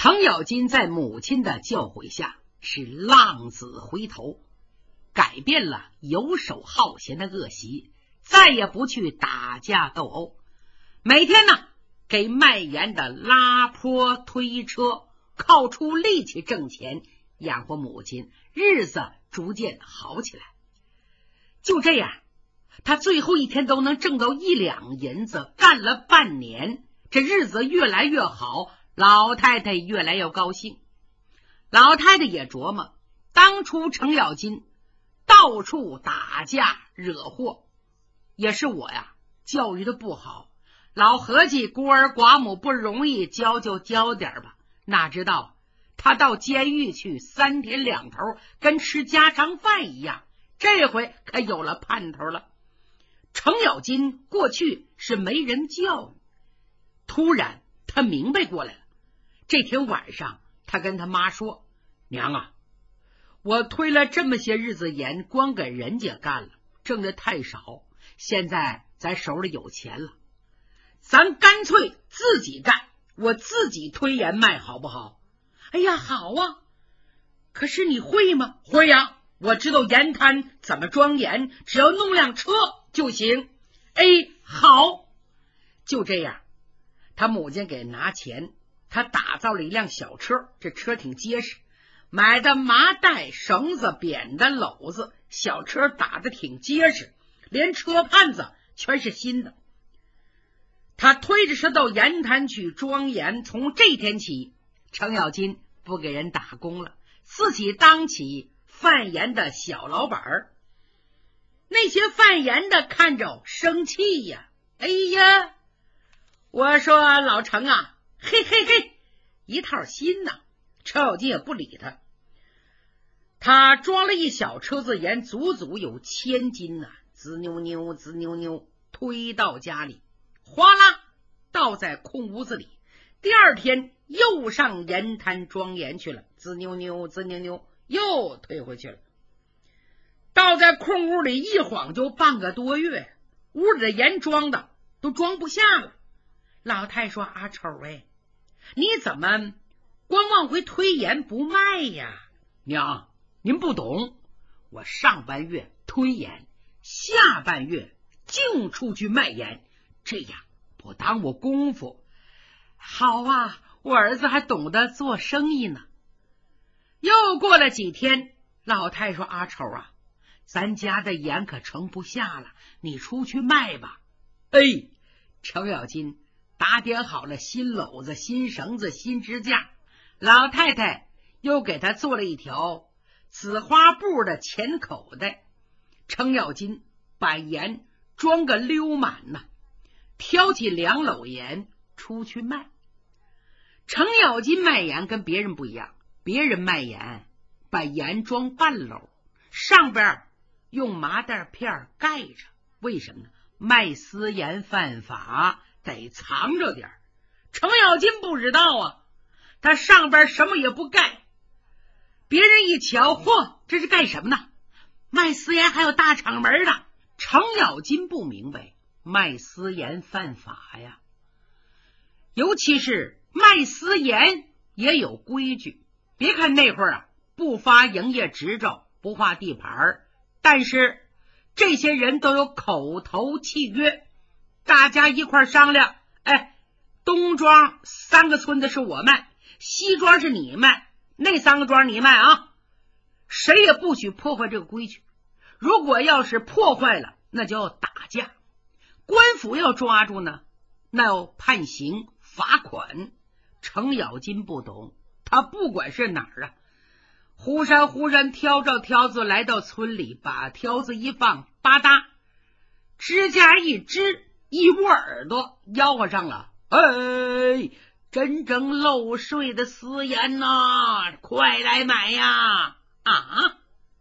程咬金在母亲的教诲下是浪子回头，改变了游手好闲的恶习，再也不去打架斗殴，每天呢给卖盐的拉坡推车，靠出力气挣钱养活母亲，日子逐渐好起来。就这样，他最后一天都能挣到1两银子，干了半年，这日子越来越好，老太太越来越高兴。老太太也琢磨，当初程咬金到处打架惹祸，也是我呀教育的不好，老合计孤儿寡母不容易，教就教点吧，哪知道他到监狱去3天2头，跟吃家常饭一样，这回可有了盼头了。程咬金过去是没人教育，突然他明白过来了。这天晚上他跟他妈说，娘啊，我推了这么些日子盐，光给人家干了，挣得太少，现在咱手里有钱了，咱干脆自己干，我自己推盐卖好不好？哎呀，好啊，可是你会吗？会呀，我知道盐滩怎么装盐，只要弄辆车就行。哎，好。就这样，他母亲给拿钱，他打造了一辆小车，这车挺结实，买的麻袋、绳子、扁担、篓子，小车打得挺结实，连车判子全是新的。他推着车到盐滩去装盐，从这天起，程咬金不给人打工了，自己当起贩盐的小老板儿。那些贩盐的看着生气呀，哎呀，我说老程啊，嘿嘿嘿，一套新呐。程咬金也不理他，他装了一小车子盐，足足有1000斤呐，滋扭扭滋扭扭推到家里，哗啦倒在空屋子里。第二天又上盐滩装盐去了，滋扭扭滋扭扭又推回去了。倒在空屋里一晃就半个多月，屋里的盐装的都装不下了。老太说，阿丑哎，你怎么光往回推盐不卖呀？娘，您不懂，我上半月推盐，下半月净出去卖盐，这样不耽误功夫。好啊，我儿子还懂得做生意呢。又过了几天，老太说，阿丑啊，咱家的盐可盛不下了，你出去卖吧。哎，程咬金打点好了新篓子、新绳子、新支架，老太太又给他做了一条紫花布的钱口袋。程咬金把盐装个溜满呢，挑起2篓盐出去卖。程咬金卖盐跟别人不一样，别人卖盐把盐装半篓，上边用麻袋片盖着，为什么呢？卖私盐犯法，得藏着点。程咬金不知道啊，他上边什么也不盖，别人一瞧，嚯，这是干什么呢？卖私盐还有大厂门的。程咬金不明白，卖私盐犯法呀，尤其是卖私盐也有规矩。别看那会儿啊，不发营业执照，不划地盘，但是这些人都有口头契约，大家一块商量，哎，东庄3个村的是我卖，西庄是你卖，那3个庄你卖啊，谁也不许破坏这个规矩。如果要是破坏了，那就要打架，官府要抓住呢，那要判刑罚款。程咬金不懂，他不管是哪儿啊，忽然挑着挑子来到村里，把挑子一放，吧嗒，指甲一支，一窝耳朵吆喝上了，哎，真正漏税的私盐呐，快来买呀！啊，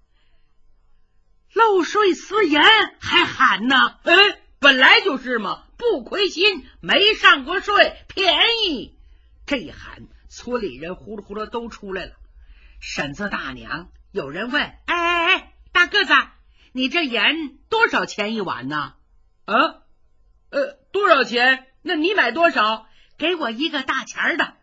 漏税私盐还喊呢？哎，本来就是嘛，不亏心，没上过税，便宜。这一喊，村里人呼噜呼噜都出来了。婶子大娘，有人问，哎，大个子，你这盐多少钱一碗呢？多少钱？那你买多少？给我1个大钱的。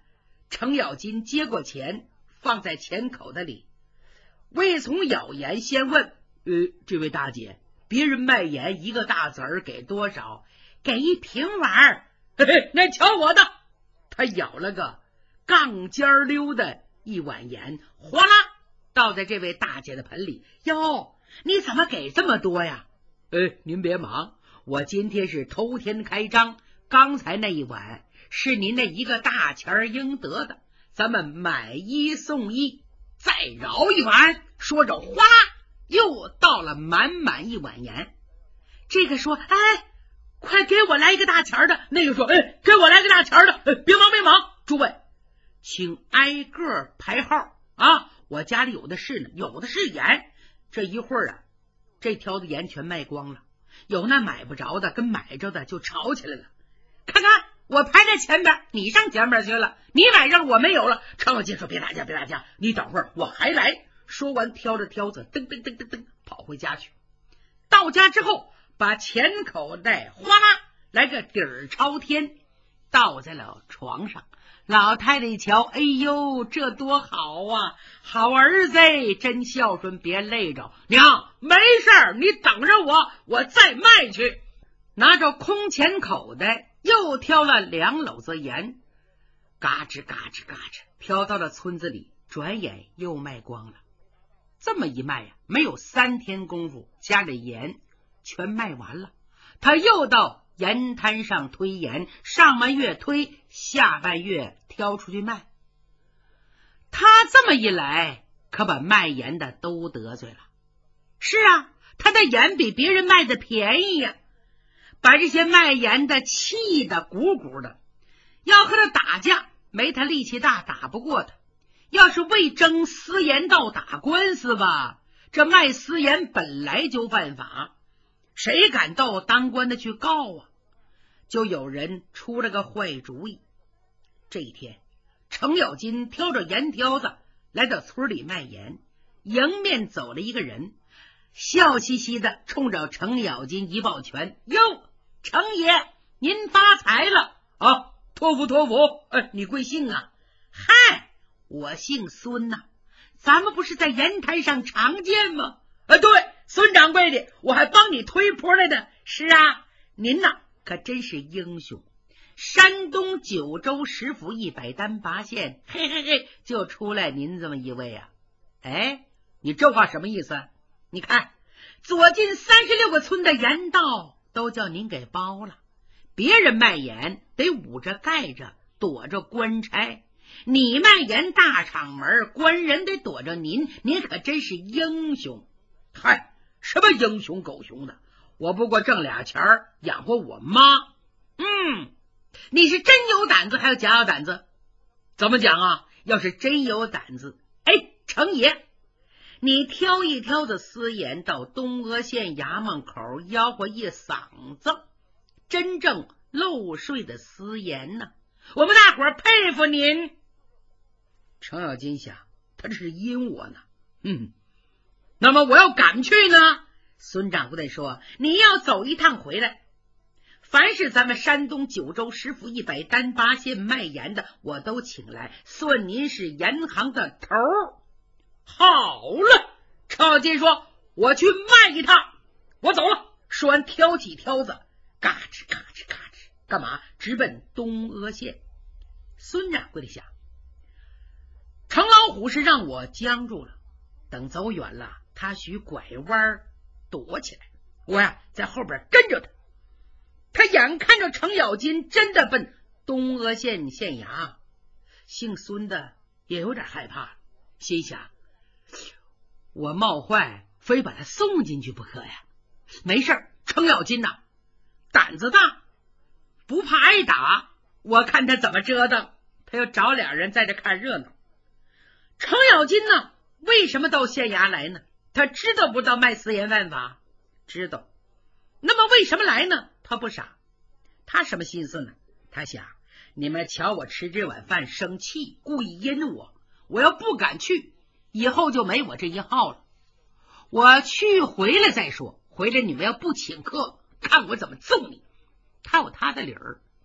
程咬金接过钱，放在钱口袋里。魏从咬盐先问：这位大姐，别人卖盐一个大子儿给多少？给1平碗。嘿嘿，那瞧我的！他舀了个杠尖溜的一碗盐，哗啦倒在这位大姐的盆里。哟，你怎么给这么多呀？您别忙，我今天是头天开张，刚才那一碗是您那一个大钱应得的，咱们买1送1，再饶一碗。说着，哗啦又倒了满满一碗盐。这个说：快给我来一个大钱的。那个说：给我来个大钱的。别忙别忙，诸位请挨个排号啊！我家里有的是呢，有的是盐。这一会儿啊，这挑的盐全卖光了，有那买不着的跟买着的就吵起来了。看看我排在前边，你上前边去了，你买上我没有了。程咬金说：别打架别打架，你等会儿我还来。说完挑着挑子噔噔噔噔噔跑回家去。到家之后，把钱口袋哗啦来个底儿朝天，倒在了床上。老太太一瞧，哎呦，这多好啊，好儿子，真孝顺，别累着。娘，没事儿，你等着我，我再卖去。拿着空钱口袋又挑了2篓子盐，嘎吱嘎吱嘎吱挑到了村子里，转眼又卖光了。这么一卖呀，没有3天功夫，家里盐全卖完了。他又到盐摊上推盐，上半月推，下半月挑出去卖。他这么一来，可把卖盐的都得罪了。是啊，他的盐比别人卖的便宜呀，把这些卖盐的气得鼓鼓的。要和他打架，没他力气大，打不过他。要是为争私盐道打官司吧，这卖私盐本来就犯法，谁敢到当官的去告啊？就有人出了个坏主意。这一天，程咬金挑着盐挑子来到村里卖盐，迎面走了一个人，笑嘻嘻的冲着程咬金一抱拳：哟，程爷您发财了啊！托福托福，你贵姓啊？嗨，我姓孙呐，咱们不是在盐摊上常见吗？对，孙掌柜的，我还帮你推坡来的。是啊，您呐可真是英雄，山东九州10府100单8县，嘿嘿嘿，就出来您这么一位啊。你这话什么意思？你看左近36个村的盐道都叫您给包了，别人卖盐得捂着盖着躲着官差，你卖盐大厂门，官人得躲着您，您可真是英雄。嗨，什么英雄狗熊的，我不过挣俩钱儿养活我妈。你是真有胆子还有假有胆子？怎么讲啊？要是真有胆子，程爷，你挑一挑的私盐到东阿县衙门口吆喝一嗓子，真正漏税的私盐呢，我们大伙儿佩服您。程咬金想，他这是阴我呢。那么我要赶去呢？孙掌柜说，你要走一趟回来，凡是咱们山东九州10府100单8县卖盐的，我都请来，算您是盐行的头。好了，程咬金说，我去卖一趟，我走了。说完挑起挑子，嘎吱嘎吱嘎吱，干嘛？直奔东阿县。孙掌柜的想，程老虎是让我僵住了，等走远了，他许拐弯躲起来，我呀在后边跟着他。他眼看着程咬金真的奔东阿县县衙，姓孙的也有点害怕，心想我冒坏非把他送进去不可呀。没事，程咬金呐胆子大，不怕挨打，我看他怎么折腾。他又找俩人在这看热闹。程咬金呢为什么到县衙来呢？他知道不知道卖私盐犯法？知道。那么为什么来呢？他不傻。他什么心思呢？他想，你们瞧我吃这碗饭生气，故意阴我，我要不敢去，以后就没我这一号了。我去回来再说，回来你们要不请客，看我怎么揍你。他有他的理儿。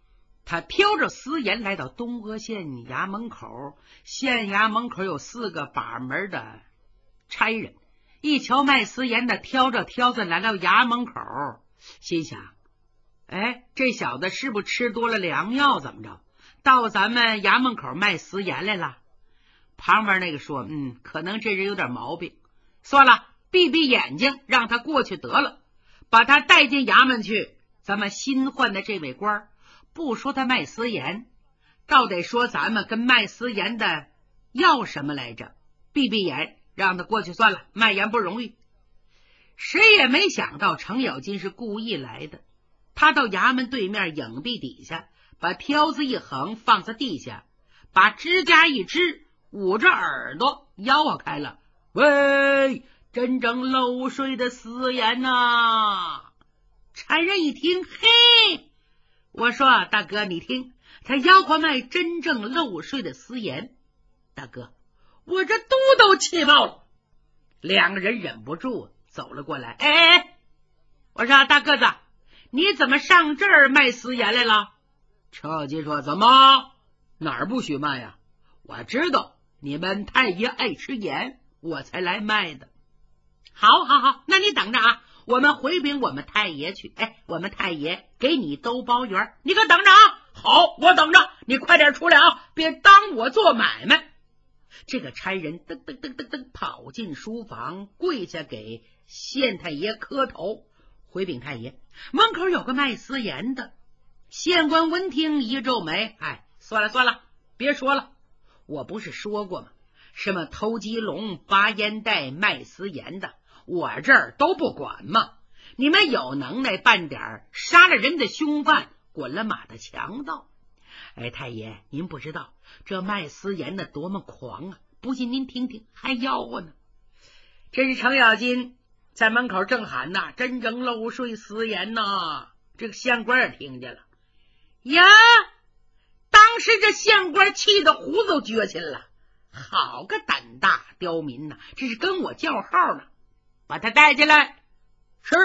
他挑着私盐来到东阿县衙门口，县衙门口有4个把门的差人，一瞧卖私盐的挑着挑子来到衙门口，心想：哎，这小子是不是吃多了良药？怎么着，到咱们衙门口卖私盐来了？旁边那个说：可能这人有点毛病，算了，闭闭眼睛让他过去得了，把他带进衙门去。咱们新换的这位官不说他卖私盐，倒得说咱们跟卖私盐的要什么来着。闭闭眼让他过去算了，卖盐不容易。谁也没想到程咬金是故意来的。他到衙门对面影壁底下，把挑子一横放在地下，把指甲一支，捂着耳朵吆喝开了：喂，真正漏水的私盐呐！差人一听，嘿，我说大哥你听，他吆喝卖真正漏水的私盐。大哥，我这肚都气爆了。2个人忍不住走了过来，哎，我说大个子，你怎么上这儿卖私盐来了？程咬金说：怎么，哪儿不许卖呀？我知道你们太爷爱吃盐，我才来卖的。好，那你等着啊，我们回禀我们太爷去。哎，我们太爷给你兜包圆，你可等着啊。好，我等着，你快点出来啊，别当我做买卖。这个差人噔噔噔噔噔跑进书房，跪下给县太爷磕头，回禀太爷，门口有个卖私盐的。县官闻听一皱眉，哎，算了，别说了，我不是说过吗？什么偷鸡笼、拔烟袋、卖私盐的，我这儿都不管嘛。你们有能耐办点杀了人的凶犯、滚了马的强盗。哎，太爷您不知道这卖私盐的多么狂啊，不信您听听，还吆喝呢。这是程咬金在门口正喊呐，真正漏水私盐呐。这个县官也听见了呀，当时这县官气得胡子都撅起来了，好个胆大刁民呐，这是跟我叫号呢，把他带进来。是。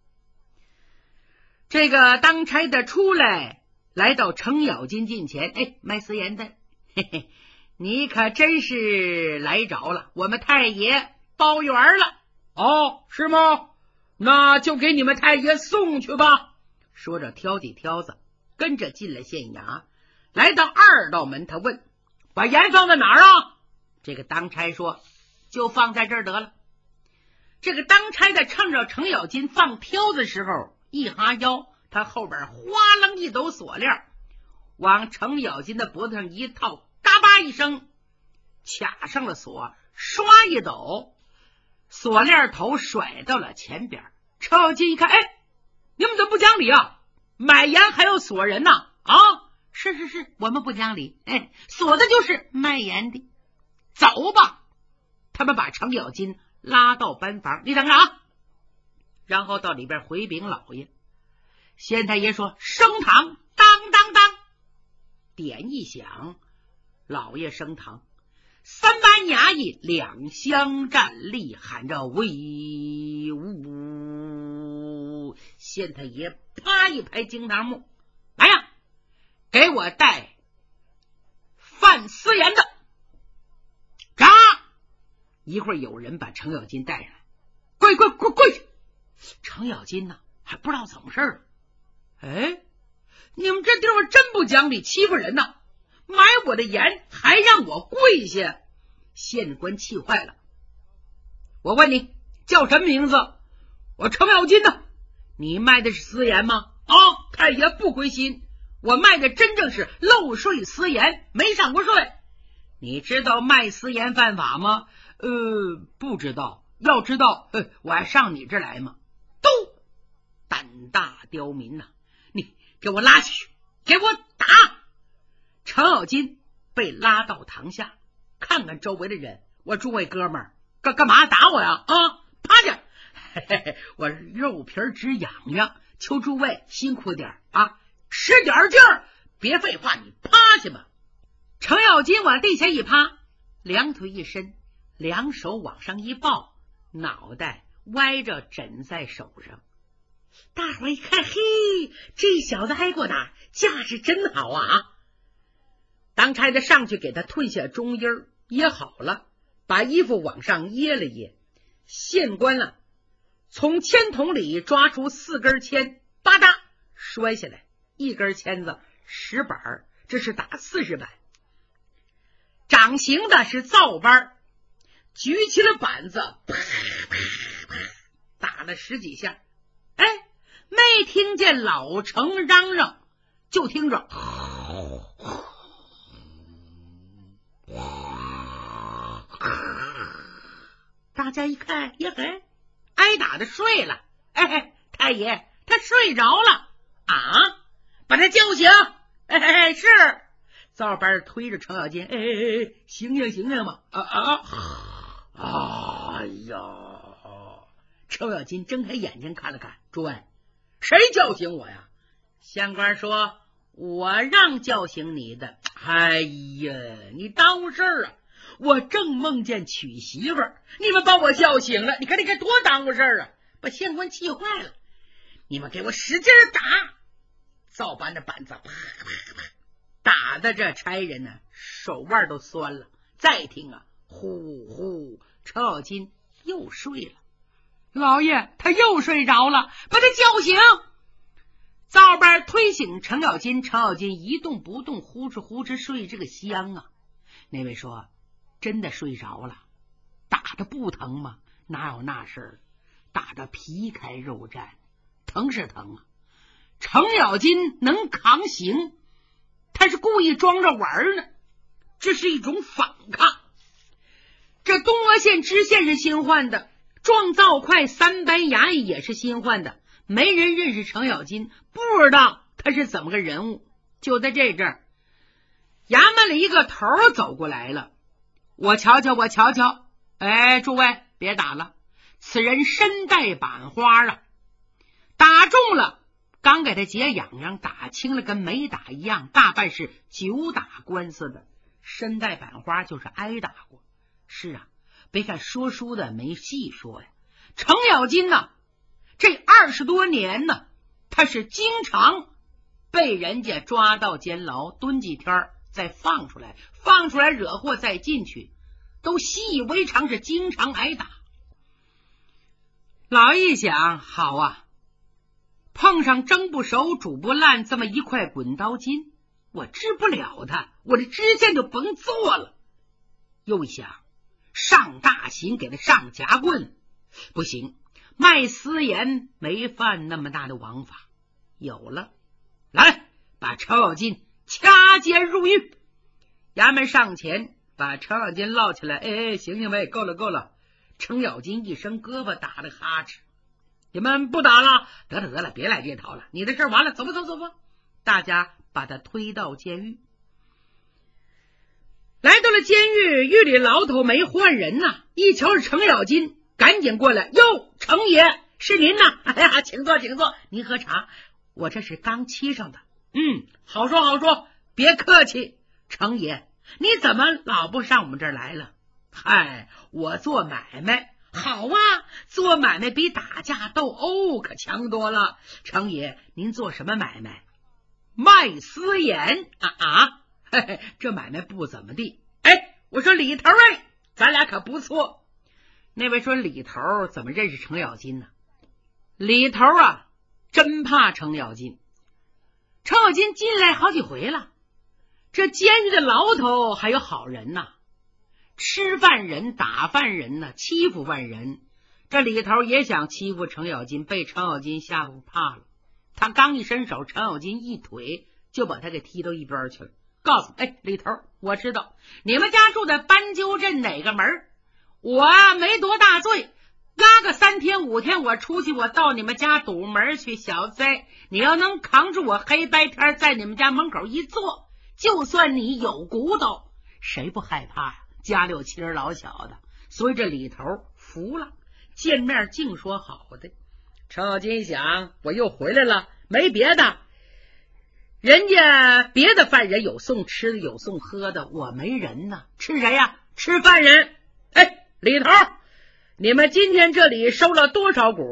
这个当差的出来，来到程咬金近前，哎，卖私盐的，嘿嘿，你可真是来着了，我们太爷包圆了。哦，是吗？那就给你们太爷送去吧。说着挑起挑子，跟着进了县衙，来到2道门，他问：把盐放在哪儿啊？这个当差说：就放在这儿得了。这个当差的趁着程咬金放挑子时候一哈腰，他后边哗楞一抖锁链，往程咬金的脖子上一套，嘎巴一声卡上了锁，刷一抖，锁链头甩到了前边。程咬金一看，哎，你们怎么不讲理啊？买盐还要锁人呢？啊，是，我们不讲理，哎，锁的就是卖盐的。走吧。他们把程咬金拉到班房，你等着啊。然后到里边回禀老爷。县太爷说：升堂，当当当，点一响，老爷升堂。3班衙役两相站立，喊着威武。县太爷啪一拍惊堂木，来呀，给我带贩私盐的。扎！一会儿有人把程咬金带上来，跪去。程咬金呢还不知道怎么事儿。哎，你们这地方真不讲理，欺负人呐！买我的盐还让我跪下。县官气坏了。我问你叫什么名字？我程咬金呢。你卖的是私盐吗？啊，太爷不亏心，我卖的真正是漏税私盐，没上过税。你知道卖私盐犯法吗？不知道。要知道，我还上你这儿来吗？都胆大刁民呐！你给我拉去，给我打！程咬金被拉到堂下，看看周围的人，我诸位哥们儿，干嘛打我呀？啊，趴下！嘿嘿嘿，我肉皮直痒痒，求诸位辛苦点啊，使点劲儿，别废话，你趴下吧。程咬金往地下一趴，两腿一伸，两手往上一抱，脑袋歪着枕在手上。 大伙一看，嘿，这小子挨过打，架势真好啊！当差的上去给他褪下中衣儿，掖好了，把衣服往上掖了掖。县官啊，从签筒里抓出4根签，吧嗒摔下来，一根签子10板，这是打40板。掌刑的是造班，举起了板子，啪啪啪打了10几下。哎，没听见老程嚷嚷，就听着大家一看，呀嘿，挨打的睡了。哎，太爷他睡着了啊，把他叫醒。哎，是。造班推着程咬金，醒醒醒醒嘛！哎呀！程咬金睁开眼睛看了看，诸位，谁叫醒我呀？县官说：“我让叫醒你的。”哎呀，你耽误事儿啊！我正梦见娶媳妇儿，你们把我叫醒了，你看多耽误事儿啊！把县官气坏了，你们给我使劲打！造班的板子啪啪啪打的这差人呢，手腕都酸了。再听啊，呼呼，程咬金又睡了。老爷他又睡着了，把他叫醒。造班推醒程咬金，程咬金一动不动，呼哧呼哧睡这个香啊。那位说真的睡着了，打的不疼吗？哪有那事儿，打的皮开肉绽，疼是疼啊。程咬金能扛刑，他是故意装着玩呢，这是一种反抗。这东阿县知县是新换的，壮造快3班衙役也是新换的，没人认识程咬金，不知道他是怎么个人物。就在这阵儿，衙门里一个头走过来了，我瞧瞧，我瞧瞧，哎，诸位别打了，此人身带板花啊，打中了刚给他解痒痒，打轻了跟没打一样，大半是9打官司的。身带板花就是挨打过。是啊，别看说书的没细说呀，程咬金呢，这20多年呢，他是经常被人家抓到监牢蹲几天再放出来，放出来惹祸再进去，都习以为常，是经常挨打。老一想，好啊，碰上蒸不熟煮不烂这么一块滚刀筋，我治不了他，我这知县就甭做了。又一想，上大刑给他上夹棍不行，卖私盐没犯那么大的王法。有了，来把程咬金掐尖入狱。衙门上前把程咬金捞起来，行行呗，够了够了。程咬金一伸胳膊打了哈哧，你们不打了，得了，别来这套了，你的事完了，走吧走吧。大家把他推到监狱。来到了监狱，狱里牢头没换人呐，一瞧是程咬金，赶紧过来，哟，程爷是您呐，哎呀，请坐请坐，您喝茶，我这是刚沏上的。好说好说，别客气。程爷你怎么老不上我们这儿来了？嗨，我做买卖好啊，做买卖比打架斗殴可强多了。程爷您做什么买卖？卖私盐啊，嘿嘿，这买卖不怎么地。我说李头咱俩可不错。那位说李头怎么认识程咬金呢？李头啊，真怕程咬金。程咬金进来好几回了，这监狱的牢头还有好人呐，吃饭人打饭人呢，欺负犯人。这李头也想欺负程咬金，被程咬金吓唬怕了。他刚一伸手，程咬金一腿就把他给踢到一边去了，告诉李头，我知道你们家住在斑鸠镇哪个门，我没多大罪，拉个3天5天我出去，我到你们家堵门去。小子，你要能扛住我黑白天在你们家门口一坐，就算你有骨头，谁不害怕呀？家里有妻儿老小的。所以这李头服了，见面净说好的。程咬金想，我又回来了，没别的，人家别的犯人有送吃的有送喝的，我没人呢，吃谁呀？吃犯人。李头，你们今天这里收了多少股啊？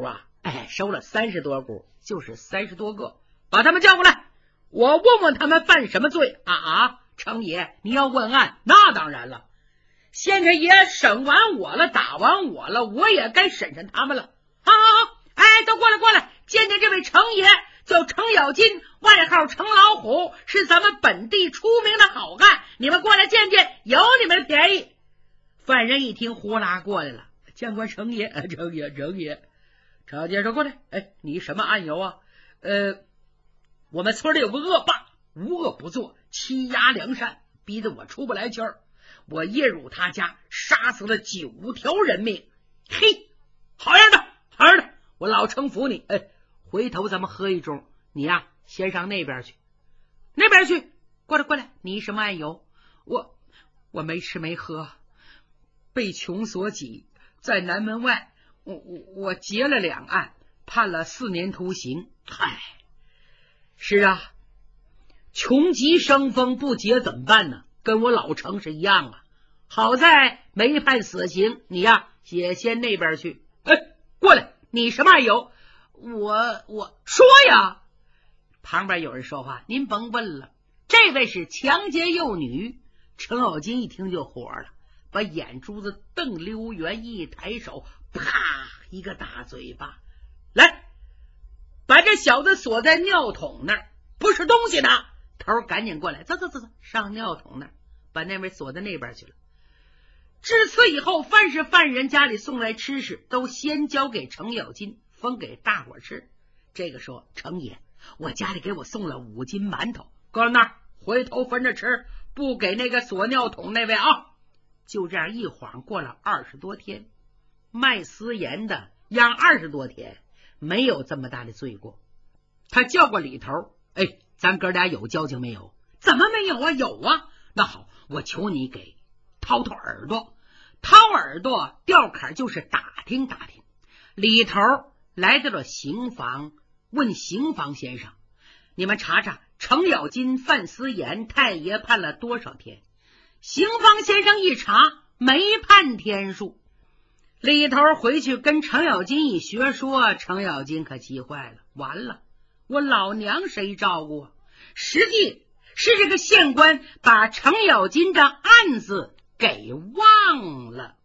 收了30多股，就是30多个，把他们叫过来，我问问他们犯什么罪啊？程爷，你要问案，那当然了，县太爷审完我了，打完我了，我也该审审他们了。好，都过来，见见这位程爷，叫程咬金，外号程老虎，是咱们本地出名的好汉，你们过来见见，有你们的便宜。犯人一听，呼啦过来了，见过程爷，程爷。程介说过来，你什么案由啊？我们村里有个恶霸，无恶不作，欺压良善，逼得我出不来气儿。我夜入他家，杀死了9条人命。嘿，好样的，我老程服你。回头咱们喝一盅，你呀，先上那边去。过来，你什么案由？我没吃没喝，被穷所挤，在南门外。我结了2案，判了4年徒刑。是啊，穷极生风，不结怎么办呢？跟我老程是一样啊。好在没判死刑，你呀也先那边去。过来，你什么案由？我说呀。旁边有人说话，您甭问了，这位是强奸幼女。程咬金一听就火了，把眼珠子瞪溜圆，一抬手，啪一个大嘴巴，来，把这小子锁在尿桶那儿，不是东西呢。头赶紧过来，走，上尿桶那儿，把那位锁在那边去了。至此以后，凡是犯人家里送来吃食，都先交给程咬金，分给大伙吃。这个说，程爷，我家里给我送了5斤馒头，搁那儿，回头分着吃，不给那个锁尿桶那位啊。就这样一晃过了20多天，卖私盐的养20多天，没有这么大的罪过。他叫过里头，咱哥俩有交情没有？怎么没有啊？有啊。那好，我求你给掏耳朵，吊坎就是打听。里头来到了刑房，问刑房先生，你们查查程咬金犯私盐，太爷判了多少天？刑方先生一查，没判天数。里头回去跟程咬金一学说，程咬金可急坏了，完了，我老娘谁照顾啊？实际是这个县官把程咬金的案子给忘了。